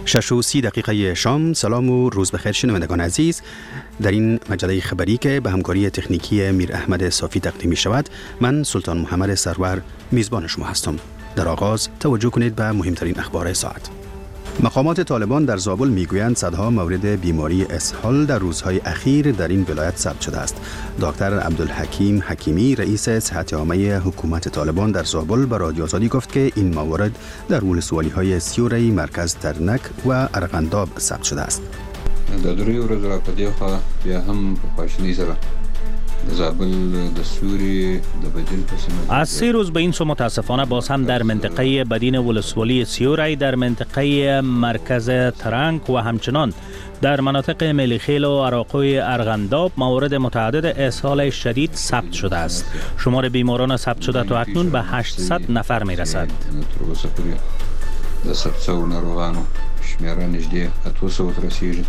6:30 شام. سلام و روز بخیر شنوندگان عزیز. در این مجله خبری که به همکاری تکنیکی میر احمد صافی تقدیم می شود، من سلطان محمد سرور میزبان شما هستم. در آغاز توجه کنید به مهمترین اخبار ساعت. مقامات طالبان در زابل میگویند صدها مورد بیماری اسهال در روزهای اخیر در این ولایت ثبت شده است. دکتر عبدالحکیم حکیمی رئیس صحت عامه حکومت طالبان در زابل به رادیو آزادی گفت که این موارد در ولسوالی‌های سیوری، مرکز ترنک و ارغنداب ثبت شده است. در دوره ورځ را په دې خوا بیا هم په خواشینۍ سره د زابل د سوری د بدین په سیمه از 3 روز به این سو متاسفانه باز هم در منطقه بدین ولسوالی سیوری، در منطقه مرکز ترنک و همچنان در مناطق ملیخیل و عراقوی ارغنداب موارد متعدد اسهال شدید ثبت شده است. شمار بیماران ثبت شده تا اکنون به 800 نفر می رسد. د ثبتو ناروغانو شمیره نږدې 800 رسیدگی.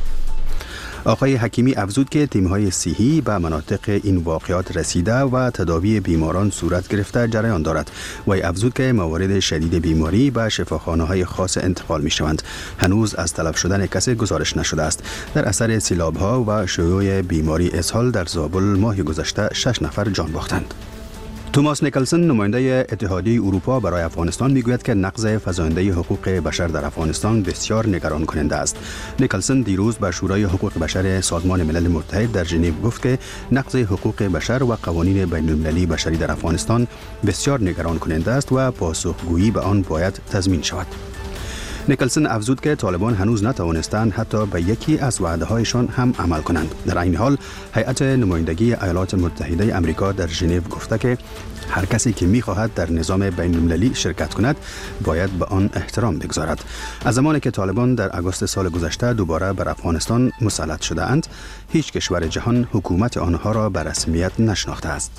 آقای حکیمی افزود که تیم‌های صحی به مناطق این واقعات رسیده و تداوی بیماران صورت گرفته جریان دارد. وی افزود که موارد شدید بیماری به شفاخانه‌های خاص انتقال می‌شوند. هنوز از تلف شدن کسی گزارش نشده است. در اثر سیلاب‌ها و شیوع بیماری اسهال در زابل ماه گذشته 6 نفر جان باختند. توماس نیکلسن نماینده اتحادیه اروپا برای افغانستان میگوید که نقض فزاینده حقوق بشر در افغانستان بسیار نگران کننده است. نیکلسن دیروز به شورای حقوق بشر سازمان ملل متحد در ژنو گفت که نقض حقوق بشر و قوانین بین المللی بشری در افغانستان بسیار نگران کننده است و پاسخگویی به آن باید تضمین شود. نیکلسن افزود که طالبان هنوز نتوانستند حتی به یکی از وعده‌هایشان هم عمل کنند. در این حال هیئت نمایندگی ایالات متحده آمریکا در ژنو گفته که هر کسی که می‌خواهد در نظام بین‌المللی شرکت کند باید به آن احترام بگذارد. از زمانی که طالبان در آگوست سال گذشته دوباره بر افغانستان مسلط شده‌اند، هیچ کشور جهان حکومت آنها را به رسمیت نشناخته است.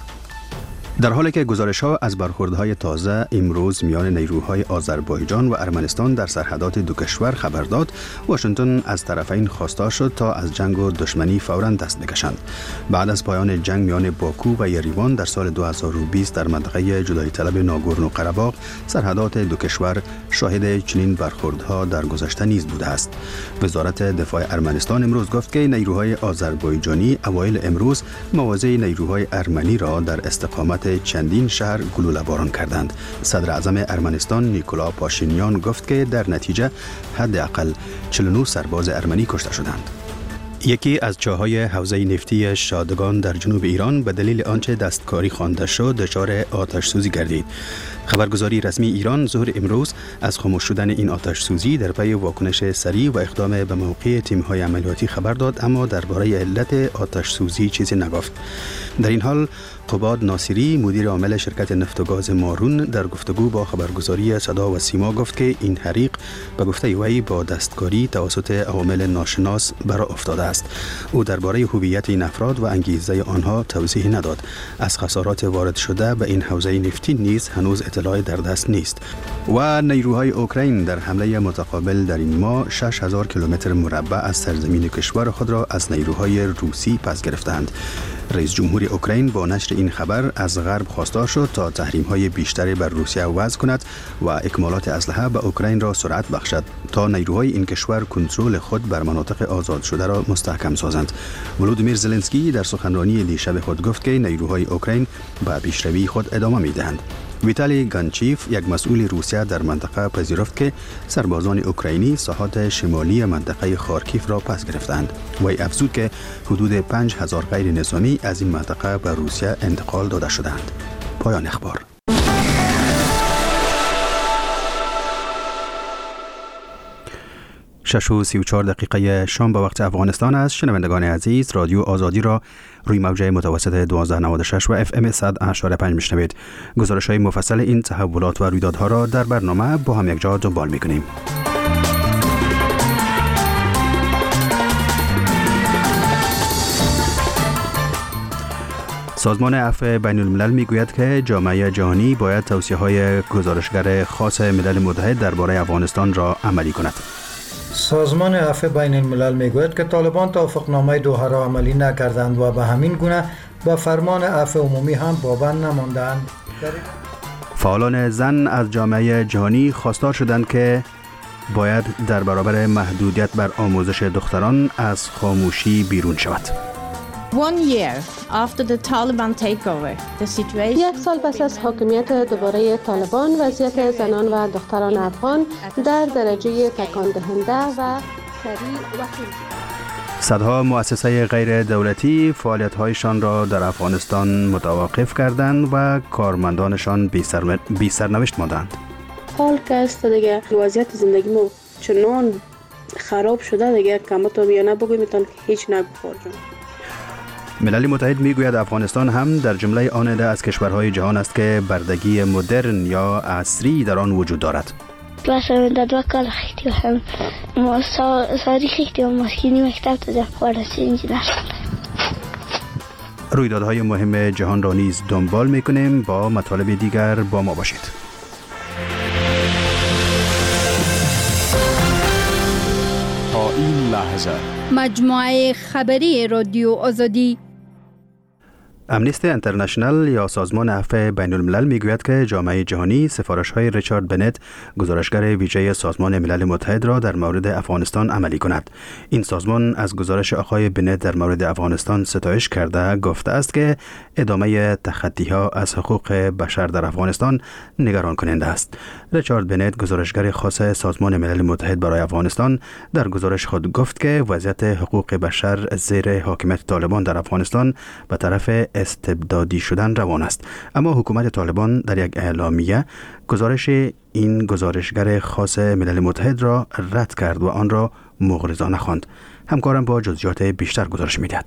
در حالی که گزارش‌ها از برخوردهای تازه امروز میان نیروهای آذربایجان و ارمنستان در سرحدات دو کشور خبر داد، واشنگتن از طرفین خواستار شد تا از جنگ و دشمنی فوراً دست بکشند. بعد از پایان جنگ میان باکو و یریوان در سال 2020 در منطقه جدایی طلب ناگورنو قره‌باغ، سرحدات دو کشور شاهد چنین برخوردها در گذشته نیز بوده است. وزارت دفاع ارمنستان امروز گفت که نیروهای آذربایجانی اوایل امروز مواضع نیروهای ارمنی را در استقامت چندین شهر گلوله باران کردند. صدر اعظم ارمنستان نیکولا پاشینیان گفت که در نتیجه حداقل 49 سرباز ارمنی کشته شدند. یکی از چاه‌های حوزه نفتی شادگان در جنوب ایران به دلیل آنچه دستکاری خوانده شد دچار آتش سوزی گردید. خبرگزاری رسمی ایران ظهر امروز از خاموش شدن این آتش سوزی در پی واکنش سریع و اقدام به موقع تیم‌های عملیاتی خبر داد، اما درباره علت آتش سوزی چیزی نگفت. در این حال قباد ناصری مدیر عامل شرکت نفت و گاز مارون در گفتگو با خبرگزاری صدا و سیما گفت که این حریق به گفته وی با دستکاری توسط عوامل ناشناس برآ افتاده است. او درباره هویت این افراد و انگیزه آنها توضیح نداد. از خسارات وارد شده به این حوزه نفتی نیز هنوز اطلاعی در دست نیست. و نیروهای اوکراین در حمله متقابل در این ماه 6000 کیلومتر مربع از سرزمین کشور خود را از نیروهای روسی پس گرفتند. رئیس جمهور اوکراین با نشر این خبر از غرب خواستار شد تا تحریم‌های بیشتری بر روسیه وضع کند و اکمالات اسلحه به اوکراین را سرعت بخشد تا نیروهای این کشور کنترل خود بر مناطق آزاد شده را مستحکم سازند. ولودیمیر زلنسکی در سخنرانی دیشب خود گفت که نیروهای اوکراین به پیشروی خود ادامه می‌دهند. ویتالی گانچیف، یک مسئول روسیه در منطقه، پذیرفت که سربازان اوکراینی ساحات شمالی منطقه خارکیف را پس گرفتند. وی افزود که حدود 5000 غیر نظامی از این منطقه به روسیه انتقال داده شدند. پایان اخبار. 6:34 شام به وقت افغانستان است. شنوندگان عزیز، رادیو آزادی را روی موج متوسط 1296 و FM 100.5 میشنوید. گزارش‌های مفصل این تحولات و رویدادها را در برنامه با هم یک جا دنبال می‌کنیم. سازمان عفو بین الملل میگوید که جامعه جهانی باید توصیه‌های گزارشگر خاص ملل متحد درباره افغانستان را عملی کند. سازمان عفو بین الملل میگوید که طالبان توافقنامه دوحه را عملی نکردند و به همین گونه به فرمان عفو عمومی هم پابند نماندند. فعالان زن از جامعه جهانی خواستار شدند که باید در برابر محدودیت بر آموزش دختران از خاموشی بیرون شود. 1 سال پس از حاکمیت دوباره طالبان، وضعیت زنان و دختران افغان در درجه تکان دهنده و سریع وخیم شده. صدها مؤسسه غیر دولتی فعالیت‌هایشان را در افغانستان متوقف کردند و کارمندانشان بی سرنوشت ماندند. حال که است دیگه وضعیت زندگی ما چنان خراب شده دیگه کمتو بیانه بگویم که هیچ نگو خورجون. ملل متحد میگوید افغانستان هم در جمله آن ده از کشورهای جهان است که بردگی مدرن یا عصری در آن وجود دارد. مثلا در 2 کال خیلی هم ساری خیلی هم مسکینی مکتب تا خارسی انجینر. رویدادهای مهم جهان را نیز دنبال میکنیم. با مطالب دیگر با ما باشید. تا این لحظه مجموعه خبری رادیو آزادی. امنیستی انترنشنال یا سازمان عفو بین الملل میگوید که جامعه جهانی سفارش‌های ریچارد بنت، گزارشگر ویژه سازمان ملل متحد را در مورد افغانستان عملی کند. این سازمان از گزارش آقای بنت در مورد افغانستان ستایش کرده گفته است که ادامه تخطی‌ها از حقوق بشر در افغانستان نگران کننده است. ریچارد بنت، گزارشگر خاص سازمان ملل متحد برای افغانستان، در گزارش خود گفت که وضعیت حقوق بشر زیر حاکمیت طالبان در افغانستان به طرف استبدادی شدن روان است. اما حکومت طالبان در یک اعلامیه گزارش این گزارشگر خاص ملل متحد را رد کرد و آن را مغرضانه خواند. همکارم با جزئیات بیشتر گزارش می‌دهد.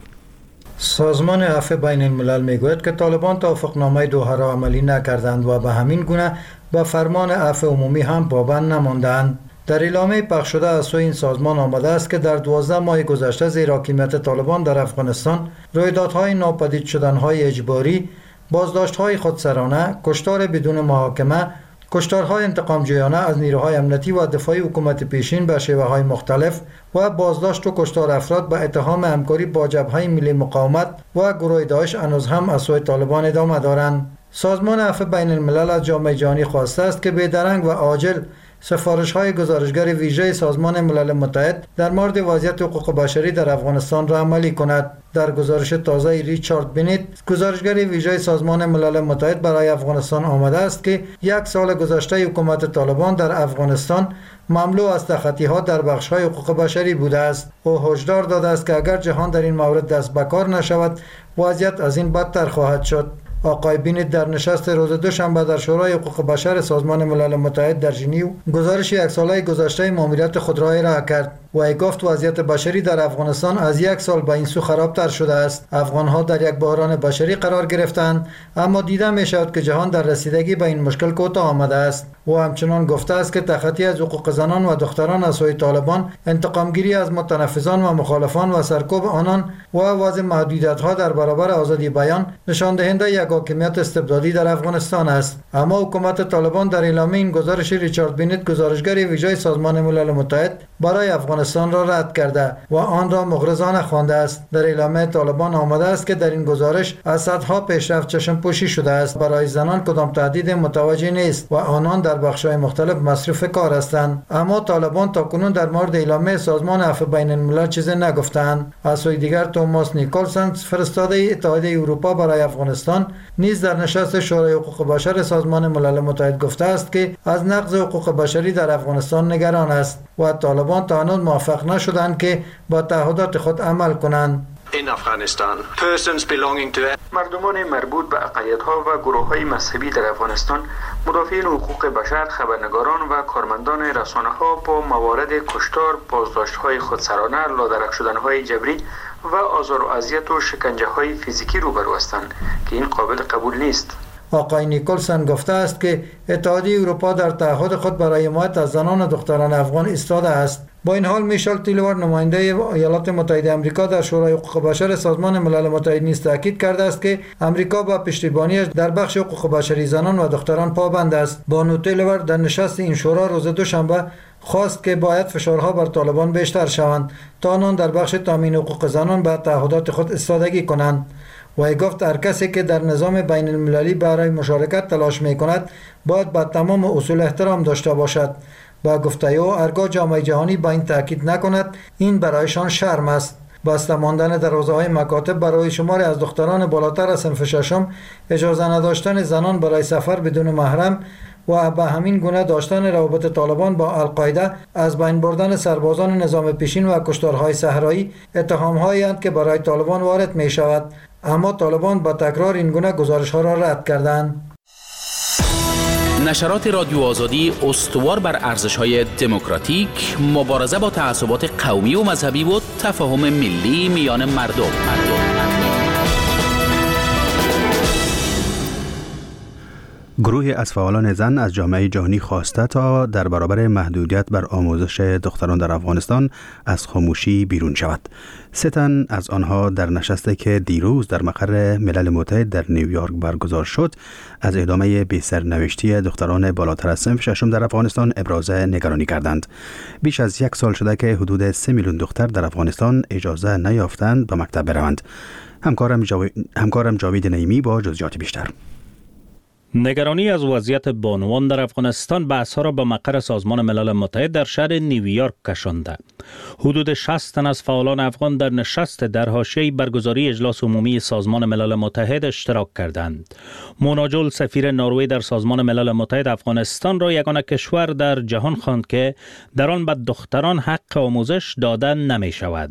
سازمان عفو بین الملل میگوید که طالبان توافقنامه دوحه را عملی نکردند و به همین گونه به فرمان عفو عمومی هم پابند نماندند. در اعلامیه پخش شده از سوی این سازمان آمده است که در 12 ماه گذشته زیر حاکمیت طالبان در افغانستان رویدادهای ناپدید شدنهای اجباری، بازداشت‌های خودسرانه، کشتار بدون محاکمه، کشتارهای انتقامجویانه از نیروهای امنیتی و دفاعی حکومت پیشین به شیوه‌های مختلف و بازداشت و کشتار افراد به اتهام همکاری با جبهه ملی مقاومت و گروه داعش هنوز هم از سوی طالبان ادامه دارند. سازمان عفو بین الملل از جامعه جهانی خواسته است که بی‌درنگ و عاجل سفارش‌های گزارشگر ویژه سازمان ملل متحد در مورد وضعیت حقوق بشری در افغانستان را عملی کند. در گزارش تازه ریچارد بنت، گزارشگر ویژه سازمان ملل متحد برای افغانستان آمده است که 1 سال گذشته حکومت طالبان در افغانستان مملو از تخطی‌ها در بخش‌های حقوق بشری بوده است. او هشدار داده است که اگر جهان در این مورد دست به کار نشود، وضعیت از این بدتر خواهد شد. آقای بینت در نشست روز دوشنبه در شورای حقوق بشر سازمان ملل متحد در ژنو گزارش 1 ساله گذشته ماموریت خود را ارائه کرد و گفت وضعیت بشری در افغانستان از 1 سال به این سو خرابتر شده است. افغان‌ها در یک بحران بشری قرار گرفتند، اما دیده می شود که جهان در رسیدگی به این مشکل کوتاه آمده است. و همچنان گفته است که تخطی از حقوق زنان و دختران از سوی طالبان، انتقامگیری از متنفذان و مخالفان و سرکوب آنان و وضع محدودیت‌ها در برابر آزادی بیان نشان دهنده یک حاکمیت استبدادی در افغانستان است. اما حکومت طالبان در اعلامیه این گزارش ریچارد بنت، گزارشگر ویژه سازمان ملل متحد برای افغانستان را رد کرده و آن را مغرضانه خوانده است. در اعلامیه طالبان آمده است که در این گزارش از صدها پیشرفت چشم پوشی شده است. برای زنان کدام تهدید متوجه نیست و آنان در بخش‌های مختلف مصروف کار هستند. اما طالبان تاکنون در مورد اعلامیه سازمان عفو بین الملل چیزی نگفتند. از سوی دیگر توماس نیکلسن، فرستاده اتحادیه اروپا برای افغانستان، نیز در نشست شورای حقوق بشر سازمان ملل متحد گفته است که از نقض حقوق بشری در افغانستان نگران است و طالبان تا هنوز موفق نشدند که با تعهدات خود عمل کنند. مردمان مربوط به اقلیت‌ها و گروه‌های مذهبی در افغانستان، مدافعین حقوق بشر، خبرنگاران و کارمندان رسانه‌ها با موارد کشتار، بازداشت‌های خودسرانه، لادرک شدن‌های جبری و آزار و اذیت و شکنجه‌های فیزیکی روبرو هستند که این قابل قبول نیست. آقای نیکلسن گفته است که اتحادیه اروپا در تعهد خود برای حمایت از زنان و دختران افغان ایستاده است. با این حال میشل تیلور، نماینده ایالات متحده آمریکا در شورای حقوق بشر سازمان ملل متحد، نیز تاکید کرده است که آمریکا با پشتیبانیش در بخش حقوق بشری زنان و دختران پابند است. بانو تیلور در نشست این شورا روز دوشنبه خواست که باید فشارها بر طالبان بیشتر شوند تا آنان در بخش تامین حقوق زنان به تعهدات خود ایستادگی کنند. و گفت هر کسی که در نظام بین المللی برای مشارکت تلاش می کند باید به تمام اصول احترام داشته باشد. با گفته او هرگاه جامعه جهانی با این تاکید نکند این برایشان شرم است. بسته ماندن دروازه‌های مکاتب برای شماری از دختران بالاتر از صنف ششم، اجازه نداشتن زنان برای سفر بدون محرم و به همین گونه داشتن روابط طالبان با القاعده، از بین بردن سربازان نظام پیشین و کشتارهای صحرایی اتهام‌هایی اند که برای طالبان وارد می شود، اما طالبان با تکرار این گونه گزارش‌ها را رد کردند. نشرات رادیو آزادی استوار بر ارزش‌های دموکراتیک، مبارزه با تعصبات قومی و مذهبی و تفاهم ملی میان مردم. گروهی از فعالان زن از جامعه جهانی خواسته تا در برابر محدودیت بر آموزش دختران در افغانستان از خاموشی بیرون شود. 3 تن از آنها در نشستی که دیروز در مقر ملل متحد در نیویورک برگزار شد از ادامه بی‌سرنوشتی دختران بالاتر از صنف ششم در افغانستان ابراز نگرانی کردند. بیش از 1 سال شده که حدود 3 میلیون دختر در افغانستان اجازه نیافتند به مکتب بروند. همکارم جاوید نعیمی با جزئیات بیشتر. نگرانی از وضعیت بانوان در افغانستان بحث‌ها را به مقر سازمان ملل متحد در شهر نیویورک کشانده. حدود 60 تن از فعالان افغان در نشست در حاشیه برگزاری اجلاس عمومی سازمان ملل متحد اشتراک کردند. مونا جول سفیر نروژ در سازمان ملل متحد افغانستان را یگانه کشور در جهان خواند که در آن به دختران حق آموزش داده نمی شود.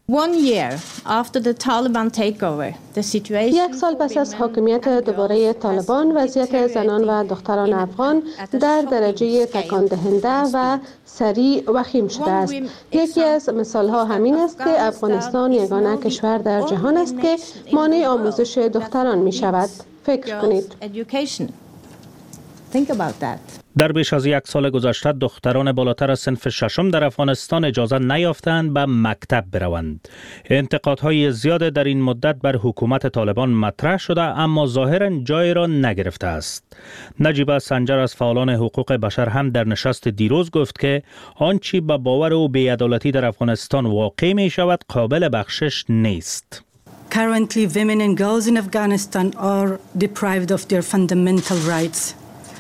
1 سال پس از حاکمیت دوباره طالبان، وضعیت زنان و دختران افغان در درجه تکان دهنده و سریع وخیم شده است. یکی از مثالها همین است که افغانستان یگانه کشور در جهان است که مانع آموزش دختران می شود. فکر کنید. در بیش از 1 سال گذشته دختران بالاتر از صنف ششم در افغانستان اجازه نیافتند به مکتب بروند. انتقادهای زیاد در این مدت بر حکومت طالبان مطرح شده اما ظاهراً جای را نگرفته است. نجیبه سنجر از فعالان حقوق بشر هم در نشست دیروز گفت که آنچه به باور او بی‌عدالتی در افغانستان واقع می شود قابل بخشش نیست. Currently, women and girls in Afghanistan are deprived of their fundamental rights.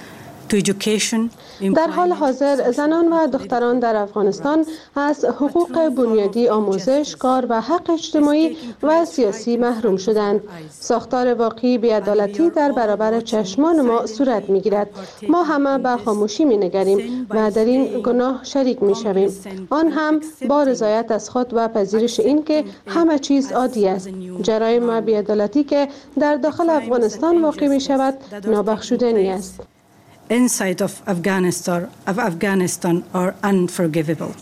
در حال حاضر زنان و دختران در افغانستان از حقوق بنیادی آموزش، کار و حق اجتماعی و سیاسی محروم شدند. ساختار واقعی بی‌عدالتی در برابر چشمان ما صورت می‌گیرد. ما همه به خاموشی می‌نگریم و در این گناه شریک می‌شویم. آن هم با رضایت از خود و پذیرش این که همه چیز عادی است. جرایم و بی‌عدالتی که در داخل افغانستان واقع می‌شود نابخشودنی است. Inside of Afghanistan are unforgivable.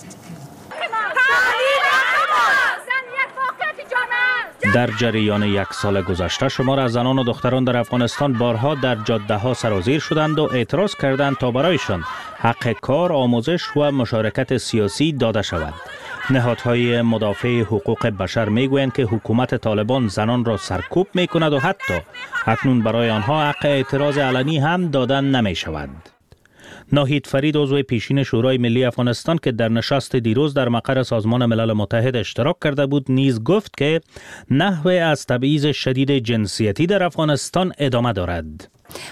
در جریان 1 سال گذشته شمار از زنان و دختران در افغانستان بارها در جاده‌ها سرازیر شدند و اعتراض کردند تا برایشان حق کار، آموزش و مشارکت سیاسی داده شود. نهادهای مدافع حقوق بشر میگویند که حکومت طالبان زنان را سرکوب میکند و حتی اکنون برای آنها حق اعتراض علنی هم دادن نمی شود. ناهید فرید عضو پیشین شورای ملی افغانستان که در نشست دیروز در مقر سازمان ملل متحد اشتراک کرده بود نیز گفت که نحوه از تبعیض شدید جنسیتی در افغانستان ادامه دارد.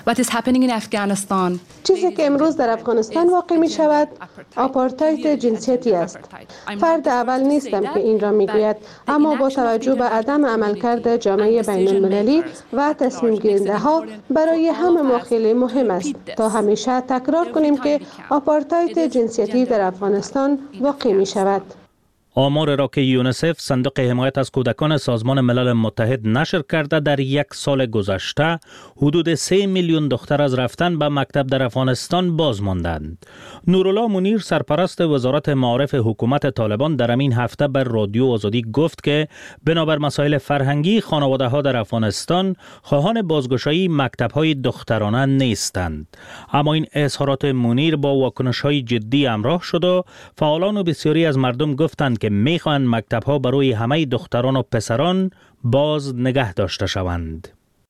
چیزی که امروز در افغانستان واقع می شود آپارتاید جنسیتی است. فرد اول نیستم که این را می گوید، اما با توجه به عدم عملکرد جامعه بین المللی و تصمیم گیرنده ها برای همه ما خیلی مهم است تا همیشه تکرار کنیم که آپارتاید جنسیتی در افغانستان واقع می شود. آمار را که یونیسف صندوق حمایت از کودکان سازمان ملل متحد نشر کرده در 1 سال گذشته حدود 3 میلیون دختر از رفتن به مکتب در افغانستان باز ماندند. نورالله منیر سرپرست وزارت معارف حکومت طالبان در این هفته بر رادیو آزادی گفت که بنابر مسائل فرهنگی خانواده ها در افغانستان خواهان بازگشایی مکتب های دخترانه نیستند. اما این اظهارات منیر با واکنش های جدی همراه شد و فعالان و بسیاری از مردم گفتند که میخواهند مکتب‌ها برای همه دختران و پسران باز نگه داشته شوند.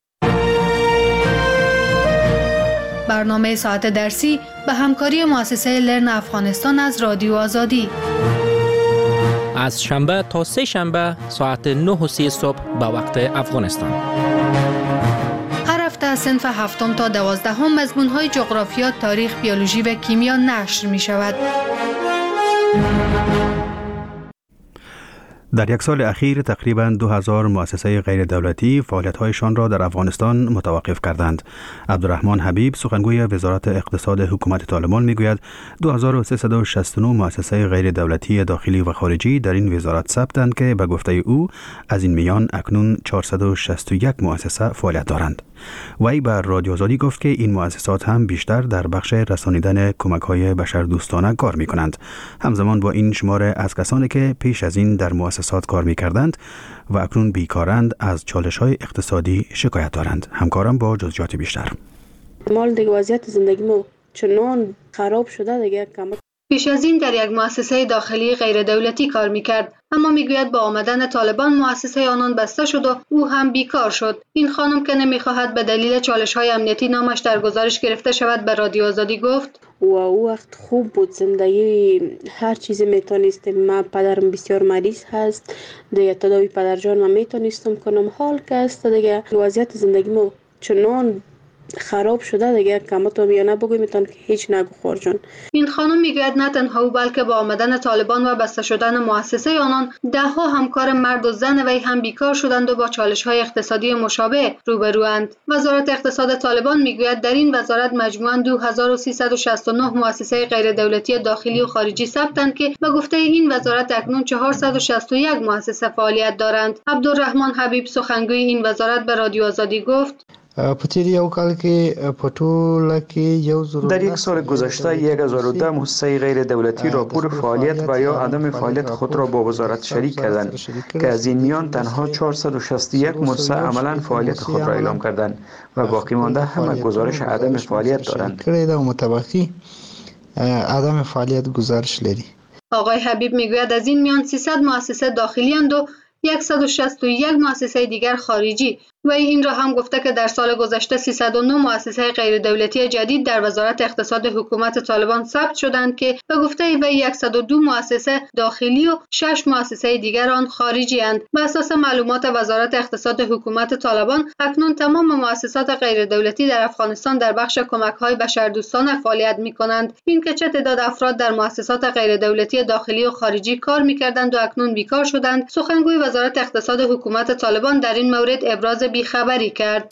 برنامه ساعت درسی به همکاری مؤسسه لرن افغانستان از رادیو آزادی. از شنبه تا 3 شنبه ساعت 9:30 صبح به وقت افغانستان. هر هفته از صنف 7 تا 12 مضمون‌های جغرافیا، تاریخ، بیولوژی و کیمیا نشر می‌شود. در یک سال اخیر تقریباً 2000 مؤسسه غیر دولتی فعالیت‌هایشان را در افغانستان متوقف کردند. عبدالرحمن حبیب سخنگوی وزارت اقتصاد حکومت طالبان میگوید 2369 مؤسسه غیر دولتی داخلی و خارجی در این وزارت ثبتند که به گفته او از این میان اکنون 461 مؤسسه فعالیت دارند. وی بر رادیو آزادی گفت که این مؤسسات هم بیشتر در بخش رسانیدن کمک‌های بشردوستانه کار می‌کنند. همزمان با این شمار از کسانی که پیش از این در مؤسسات کار می‌کردند و اکنون بیکارند از چالش‌های اقتصادی شکایت دارند. همکارم با جزئیات بیشتر. مال دیگه وضعیت زندگیمو چنان خراب شده دیگه کم. پیش از این در یک مؤسسه داخلی غیر دولتی کار میکرد، اما میگوید با آمدن طالبان مؤسسه آنان بسته شد و او هم بیکار شد. این خانم که نمیخواهد به دلیل چالش‌های امنیتی نامش در گزارش گرفته شود به رادیو آزادی گفت و او وقت خوب بود، زندگی هر چیزی میتونستیم. من پدرم بسیار مریض هست دیگه، تداوی پدرجان من میتونستم کنم. حال که است دیگه وضعیت زندگیمو چنان خراب شده دیگه کم تو بیانه بگویم میتون که هیچ نگو خورجان. این خانم میگوید نه تنها او بلکه با آمدن طالبان و بسته شدن مؤسسه آنان دهها همکار مرد و زن وی هم بیکار شدند و با چالش‌های اقتصادی مشابه روبروند. وزارت اقتصاد طالبان میگوید در این وزارت مجموعاً 2369 مؤسسه غیر دولتی داخلی و خارجی ثبتند که به گفته این وزارت اکنون 461 مؤسسه فعالیت دارند. عبدالرحمن حبیب سخنگوی این وزارت به رادیو آزادی گفت در یک سال گذشته 1010 مؤسسه غیر دولتی راپور فعالیت و یا عدم فعالیت خود را با وزارت شریک کردند که از این میان تنها 461 مؤسسه عملا فعالیت خود را اعلام کردند و باقی مانده همه گزارش عدم فعالیت دارند. عدم فعالیت گزارش لري. آقای حبیب میگوید از این میان 300 مؤسسه داخلی اند و 161 مؤسسه دیگر خارجی. و این را هم گفته که در سال گذشته 309 مؤسسه غیر دولتی جدید در وزارت اقتصاد حکومت طالبان ثبت شدند که به گفته وی 102 مؤسسه داخلی و 6 مؤسسه دیگر آن خارجی اند. بر اساس معلومات وزارت اقتصاد حکومت طالبان اکنون تمام مؤسسات غیر دولتی در افغانستان در بخش کمک‌های بشردوستانه فعالیت می‌کنند. این که چه تعداد افراد در مؤسسات غیر دولتی داخلی و خارجی کار می‌کردند و اکنون بیکار شدند، سخنگوی وزارت اقتصاد حکومت طالبان در این مورد ابراز بیخبری کرد.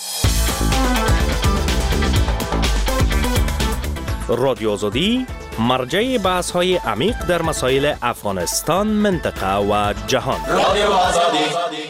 رادیو آزادی مرجع بحث‌های عمیق در مسائل افغانستان، منطقه و جهان. رادیو آزادی.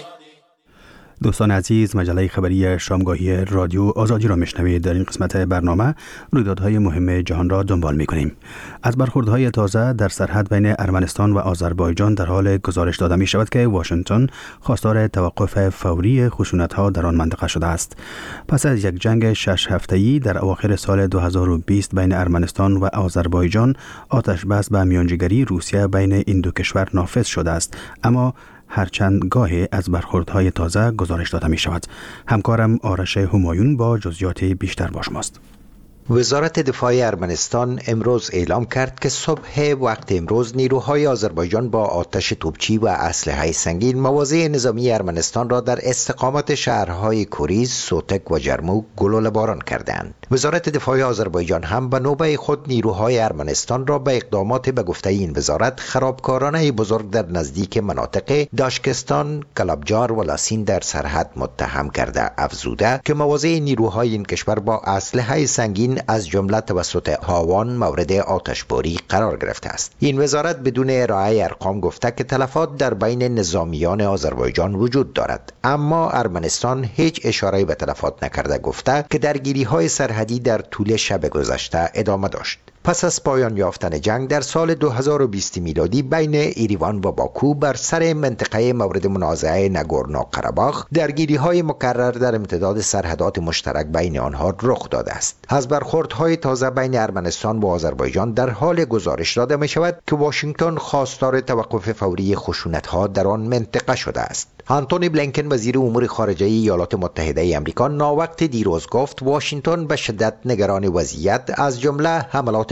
دوستان عزیز، مجله خبری شامگاهی رادیو آزادی را میشنوید. در این قسمت برنامه رویدادهای مهم جهان را دنبال میکنیم. از برخوردهای تازه در سرحد بین ارمنستان و آذربایجان در حال گزارش داده می شود که واشنگتن خواستار توقف فوری خشونت‌ها در آن منطقه شده است. پس از یک جنگ 6 هفته‌ای در اواخر سال 2020 بین ارمنستان و آذربایجان، آتش بس به میانجیگری روسیه بین این دو کشور نافذ شده است، اما هرچند گاهی از برخوردهای تازه گزارش داده می شود. همکارم آرش همایون با جزئیات بیشتر با شماست. وزارت دفاع ارمنستان امروز اعلام کرد که صبح وقت امروز نیروهای آذربایجان با آتش توپچی و اسلحه سنگین مواضع نظامی ارمنستان را در استقامت شهرهای کوریز، سوتک و جرموک گلوله باران کردند. وزارت دفاع آذربایجان هم به نوبه خود نیروهای ارمنستان را به اقدامات به گفته این وزارت خرابکارانه بزرگ در نزدیک مناطق داشکستان، کلابجار و لاسین در سرحد متهم کرده افزوده که مواضع نیروهای این کشور با اسلحه سنگین از جمله توسط هاوان مورد آتشباری قرار گرفته است. این وزارت بدون ارائه ارقام گفته که تلفات در بین نظامیان آذربایجان وجود دارد، اما ارمنستان هیچ اشاره به تلفات نکرده، گفته که درگیری‌های سرحدی در طول شب گذشته ادامه داشت. پس از پایان یافتن جنگ در سال 2020 میلادی بین ایریوان و باکو بر سر منطقه مورد منازعه ناگورنو قره‌باخ درگیری‌های مکرر در امتداد سرحدات مشترک بین آنها رخ داده است. از برخوردهای تازه بین ارمنستان و آذربایجان در حال گزارش داده می شود که واشنگتن خواستار توقف فوری خشونت‌ها در آن منطقه شده است. آنتونی بلینکن وزیر امور خارجه ایالات متحده آمریکا ناوقت دیروز گفت واشنگتن به شدت نگران وضعیت از جمله حملات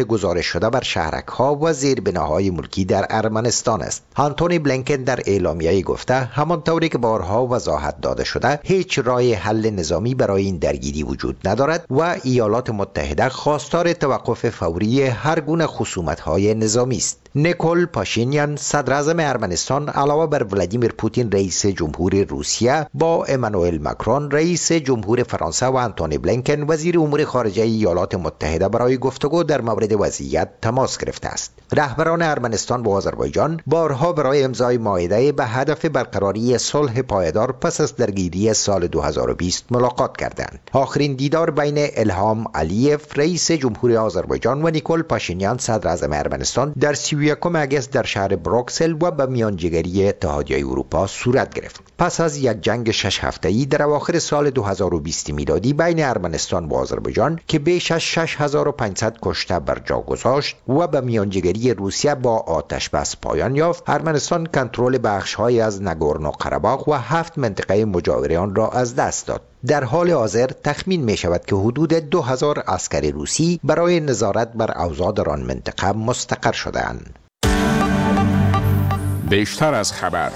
گزارش شده بر شهرک‌ها و زیربناهای ملکی در ارمنستان است. آنتونی بلینکن در اعلامیه گفته همانطوری که بارها وضاحت داده شده هیچ راه حل نظامی برای این درگیری وجود ندارد و ایالات متحده خواستار توقف فوری هر گونه خصومت‌های نظامی است. نیکول پاشینیان صدر اعظم ارمنستان علاوه بر ولادیمیر پوتین رئیس جمهور روسیه با امانوئل ماکرون رئیس جمهور فرانسه و آنتونی بلینکن وزیر امور خارجه ایالات متحده برای گفتگو در مورد وضعیت تماس گرفته است. رهبران ارمنستان و آذربایجان بارها برای امضای مائده به هدف برقراری صلح پایدار پس از درگیری سال 2020 ملاقات کردند. آخرین دیدار بین الهام علیف رئیس جمهور آذربایجان و نیکول پاشینیان صدر اعظم ارمنستان در 31 اگست در شهر بروکسل و به میانجیگری اتحادیه اروپا صورت گرفت. پس از یک جنگ 6 هفته‌ای در اواخر سال 2020 میلادی بین ارمنستان و آذربایجان که بیش از 6500 کشته بر جا گذاشت و به میانجیگری روسیه با آتش بس پایان یافت، ارمنستان کنترل بخش‌های از ناگورنو قره‌باغ و 7 منطقه مجاور آن را از دست داد. در حال حاضر تخمین می شود که حدود 2000 عسکر روسی برای نظارت بر اوضاع در آن منطقه مستقر شده‌اند. بیشتر از خبر.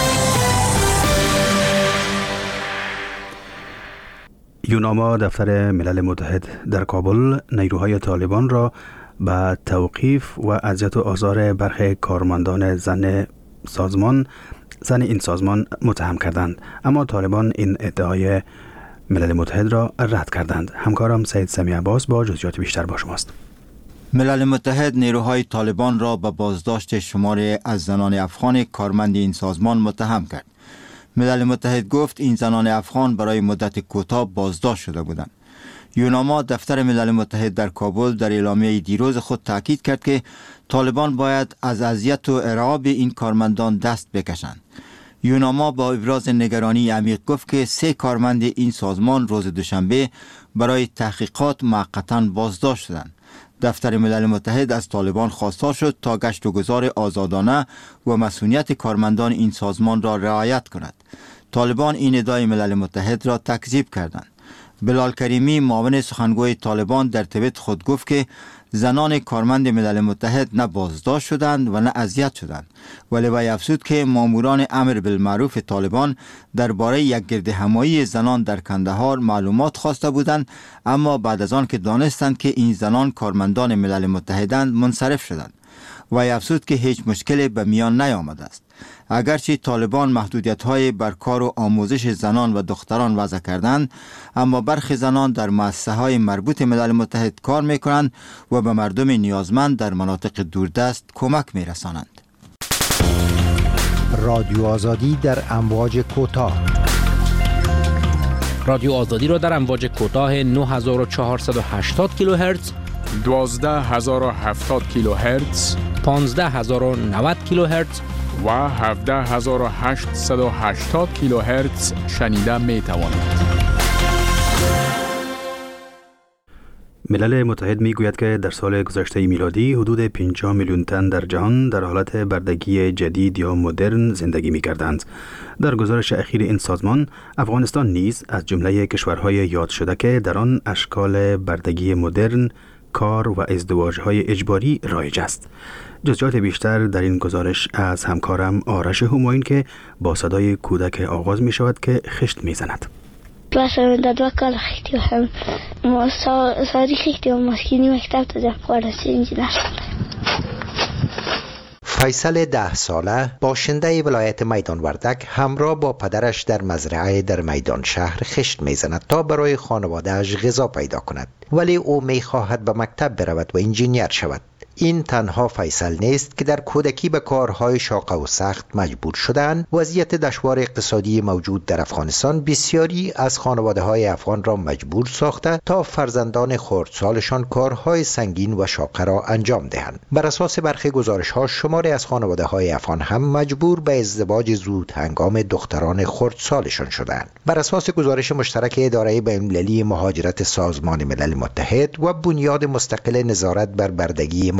یوناما دفتر ملل متحد در کابل نیروهای طالبان را به توقیف و اذیت و آزار برخی کارمندان زن این سازمان متهم کردند، اما طالبان این ادعای ملل متحد را رد کردند. همکارم سید سمی عباس با جزئیات بیشتر با شماست. ملل متحد نیروهای طالبان را به بازداشت شماری از زنان افغان کارمند این سازمان متهم کرد. ملل متحد گفت این زنان افغان برای مدت کوتاه بازداشت شده بودند. یوناما دفتر ملل متحد در کابل در اعلامیه دیروز خود تاکید کرد که طالبان باید از اذیت و ارعاب این کارمندان دست بکشند. یوناما با ابراز نگرانی عمیق گفت که 3 کارمند این سازمان روز دوشنبه برای تحقیقات موقتا بازداشت شدند. دفتر ملل متحد از طالبان خواستار شد تا گشت و گذار آزادانه و مسئولیت کارمندان این سازمان را رعایت کند. طالبان این ادعای ملل متحد را تکذیب کردند. بلال کریمی معاون سخنگوی طالبان در توییت خود گفت که زنان کارمند ملل متحد نه بازداشت شدند و نه اذیت شدند، ولی وی افزود که ماموران امر بالمعروف طالبان درباره یک گردهمایی زنان در کندهار معلومات خواسته بودند، اما بعد از آن که دانستند که این زنان کارمندان ملل متحدند منصرف شدند. وی افزود که هیچ مشکلی به میان نیامده است. اگرچه طالبان محدودیت‌های بر کار و آموزش زنان و دختران وضع کردند، اما برخی زنان در مؤسسه‌های مربوط ملل متحد کار می‌کنند و به مردم نیازمند در مناطق دوردست کمک می‌رسانند. رادیو آزادی در امواج کوتاه. رادیو آزادی را در امواج کوتاه 9480 کیلوهرتز، 12070 کیلوهرتز، 15090 کیلوهرتز و 17880 کیلوهرتز شنیده می توانید. ملل متحد می گوید که در سال گذشته میلادی حدود 50 میلیون تن در جهان در حالت بردگی جدید یا مدرن زندگی می کردند. در گزارش اخیر این سازمان، افغانستان نیز از جمله کشورهای یاد شده که در آن اشکال بردگی مدرن، کار و ازدواج‌های اجباری رایج است. جزئیات بیشتر در این گزارش از همکارم آرش همایون که با صدای کودک آغاز می شود که خشت می زند. فیصل 10 ساله باشنده ولایت میدان وردک همراه با پدرش در مزرعه در میدان شهر خشت میزند تا برای خانواده‌اش غذا پیدا کند، ولی او میخواهد به مکتب برود و انجینیر شود. این تنها فیصل نیست که در کودکی به کارهای شاق و سخت مجبور شدند. وضعیت دشوار اقتصادی موجود در افغانستان بسیاری از خانواده‌های افغان را مجبور ساخته تا فرزندان خردسالشان کارهای سنگین و شاق را انجام دهند. بر اساس برخی گزارش‌ها شماری از خانواده‌های افغان هم مجبور به ازدواج زود هنگام دختران خردسالشان شدند. بر اساس گزارش مشترک اداره بین‌المللی مهاجرت سازمان ملل متحد و بنیاد مستقل نظارت بر بردگی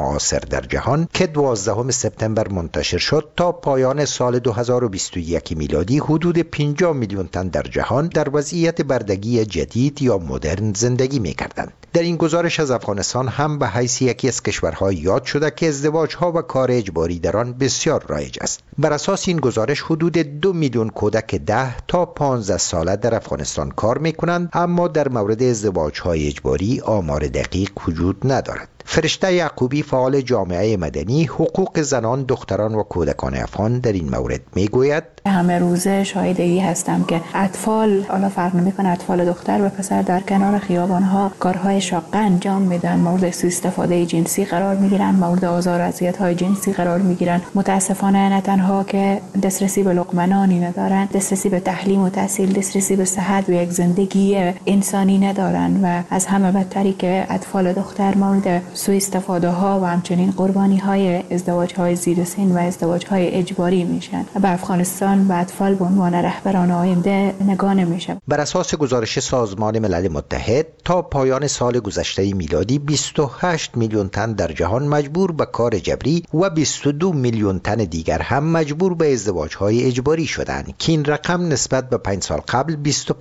معاصر در جهان که 12 سپتامبر منتشر شد تا پایان سال 2021 میلادی حدود 50 میلیون تن در جهان در وضعیت بردگی جدید یا مدرن زندگی می‌کردند. در این گزارش از افغانستان هم به حیث یکی از کشورها یاد شده که ازدواج‌ها و کار اجباری در آن بسیار رایج است. بر اساس این گزارش حدود 2 میلیون کودک 10 تا 15 ساله در افغانستان کار می‌کنند، اما در مورد ازدواج‌های اجباری آمار دقیق وجود ندارد. فرشته یعقوبی فعال جامعه مدنی حقوق زنان، دختران و کودکان افغان در این مورد میگوید: همه روزه شاهدی هستم که اطفال، حالا فرق نمیکنه اطفال دختر و پسر، در کنار خیابان‌ها کارهای شاقه انجام میدن، مورد سوء استفاده جنسی قرار میگیرن، مورد آزار و اذیت‌های جنسی قرار میگیرن. متاسفانه نه تنها که دسترسی به لقمه نانی ندارن، دسترسی به تعلیم و تحصیل، دسترسی به صحت و یک زندگی انسانی ندارن و از همه بدتری که اطفال دختر مورد سوء استفاده ها و همچنین قربانی های ازدواج های زیر سن و ازدواج های اجباری میشن. به افغانستان به اطفال به عنوان رهبران آینده نگاه نمیشه. بر اساس گزارش سازمان ملل متحد تا پایان سال گذشته میلادی 28 میلیون تن در جهان مجبور به کار جبری و 22 میلیون تن دیگر هم مجبور به ازدواج های اجباری شدند که این رقم نسبت به 5 سال قبل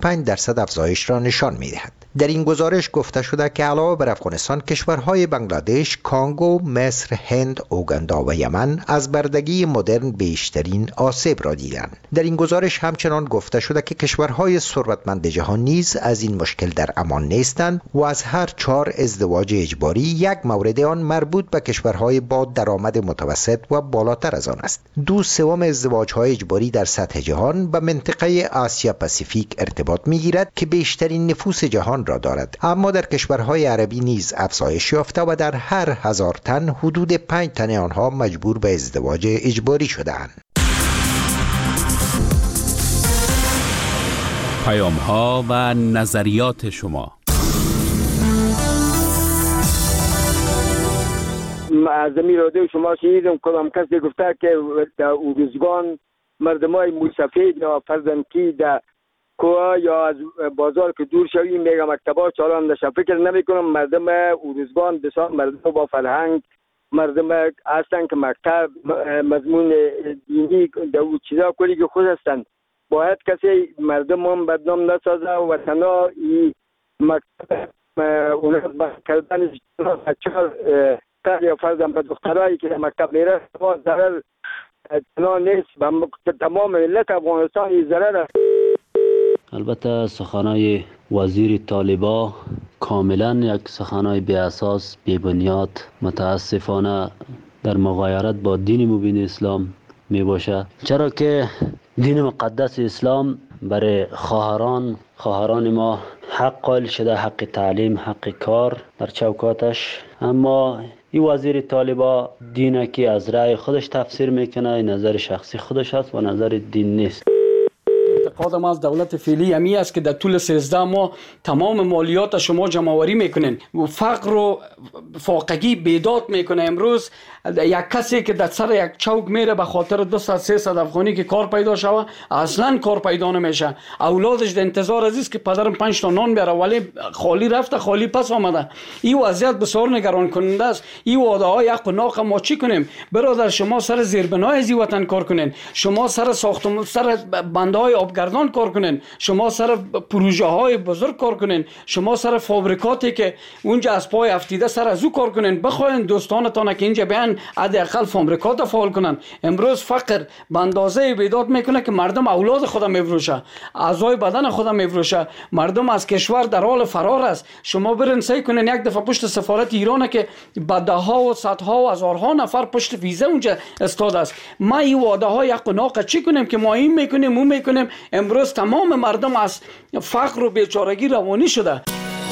25% افزایش را نشان میدهد. در این گزارش گفته شده که علاوه بر افغانستان، کشورهای بنگلادش، کانگو، مصر، هند، اوگاندا و یمن از بردگی مدرن بیشترین آسیب را دیدند. در این گزارش همچنان گفته شده که کشورهای ثروتمند جهان نیز از این مشکل در امان نیستند و از هر 4 ازدواج اجباری یک مورد آن مربوط به کشورهای با درآمد متوسط و بالاتر از آن است. 2/3 ازدواج‌های اجباری در سطح جهان به منطقه آسیا پاسیفیک ارتباط می‌گیرد که بیشترین نفوس جهان را دارد، اما در کشورهای عربی نیز افزایش یافته و در هر 1000 تن حدود 5 تن آنها مجبور به ازدواج اجباری شده‌اند. پیام‌ها و نظریات شما. از رادیو شما شنیدم کدام کسی گفته که در اوروزگان مردمای موسفید یا فرزندکی در کوه یا از بازار که دور شویم میگه مکتبا چالان نشه. فکر نمی کنم مردم اوروزگان بسیار مردم با فرهنگ مردم هستن که مکتب مضمون دینی در او چیزا کلی که خود هستن. باید کسی مردم هم بدنام نسازه و تنها این مکتب اونا کردن بچه‌ها یا فرزند به دخترایی که مکتب میره ضرر تنها نیست به تمام ملت افغانستان این ضرر. البته سخنای وزیر طالبا کاملا یک سخنای بی اساس، بی بنیاد، متاسفانه در مغایرت با دین مبین اسلام می باشه. چرا که دین مقدس اسلام برای خواهران ما حق قائل شده، حق تعلیم، حق کار در چوکاتش، اما این وزیر طالبا دینه که از رأی خودش تفسیر میکنه، نظر شخصی خودش است و نظر دین نیست. اعتقاد ما از دولت فعلی همی است که در طول 13 ماه تمام مالیات شما جمع‌آوری میکنن و فقر و فاقگی بیداد میکنه. امروز یک کسی که در سر یک چوک میره به خاطر 200-300 افغانی که کار پیدا شوه اصلا کار پیدا نمیشه. اولادش در انتظار است که پدرم 5 تا نان بیاره ولی خالی رفته خالی پس آمده. این وضعیت بسیار نگران کننده است. این وعده های حق و ناق ما چی کنیم؟ برادر شما سر زیربنای از وطن کار کنین، شما سر ساختمان، سر بندهای آبگردان کار کنین، شما سر پروژه های بزرگ کار کنین، شما سر فابریکاتی که اونجا از پای افتیده سر از او کار کنین. بخواین دوستانتان که اینجا بیان حداقل فابریکات فعال کنن. امروز فقر به اندازه بیداد میکنه که مردم اولاد خودم میفروشه، اعضای بدن خودم میفروشه، مردم از کشور در حال فرار است. شما برین سعی کنین یک دفعه پشت سفارت ایران که با ده ها و صدها و هزارها نفر پشت ویزه اونجا استاد است. ما این وعده های حق و ناق چی کنیم که ما این میکنیم اون میکنیم؟ امروز تمام مردم از فقر و بیچارگی روانی شده.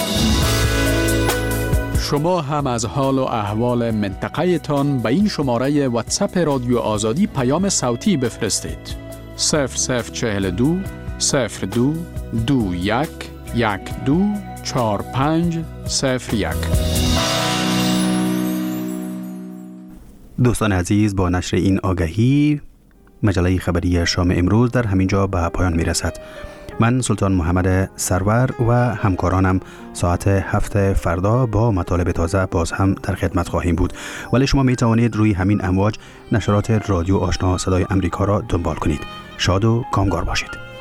شما هم از حال و احوال منطقه تان به این شماره واتساپ رادیو آزادی پیام صوتی بفرستید. 0042 02 21 12 45 01. دوستان عزیز، با نشر این آگهی مجله خبری شام امروز در همینجا به پایان می رسد. من سلطان محمد سرور و همکارانم ساعت 7 فردا با مطالب تازه باز هم در خدمت خواهیم بود، ولی شما می توانید روی همین امواج نشرات رادیو آشنا صدای امریکا را دنبال کنید. شاد و کامگار باشید.